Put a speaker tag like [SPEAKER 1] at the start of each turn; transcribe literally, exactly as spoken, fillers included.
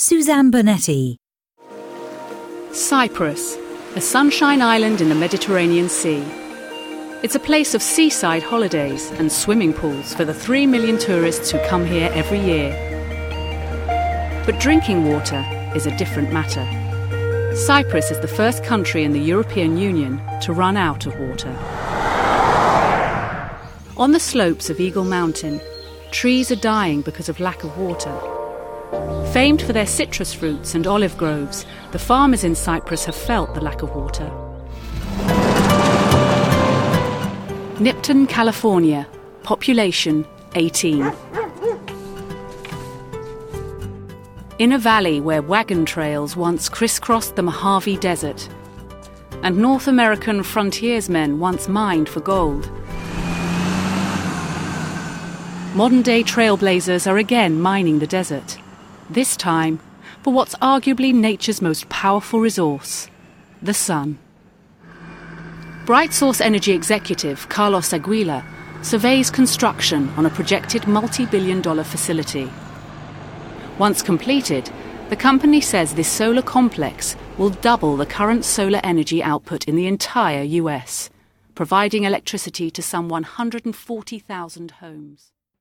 [SPEAKER 1] Suzanne Bonetti.
[SPEAKER 2] Cyprus, a sunshine island in the Mediterranean Sea. It's a place of seaside holidays and swimming pools for the three million tourists who come here every year. But drinking water is a different matter. Cyprus is the first country in the European Union to run out of water. On the slopes of Eagle Mountain, trees are dying because of lack of water. Famed for their citrus fruits and olive groves, the farmers in Cyprus have felt the lack of water. Nipton, California, population eighteen. In a valley where wagon trails once crisscrossed the Mojave Desert, and North American frontiersmen once mined for gold, modern-day trailblazers are again mining the desert, this time for what's arguably nature's most powerful resource, the sun. BrightSource Energy executive Carlos Aguila surveys construction on a projected multi-billion dollar facility. Once completed, the company says this solar complex will double the current solar energy output in the entire U S, providing electricity to some one hundred forty thousand homes.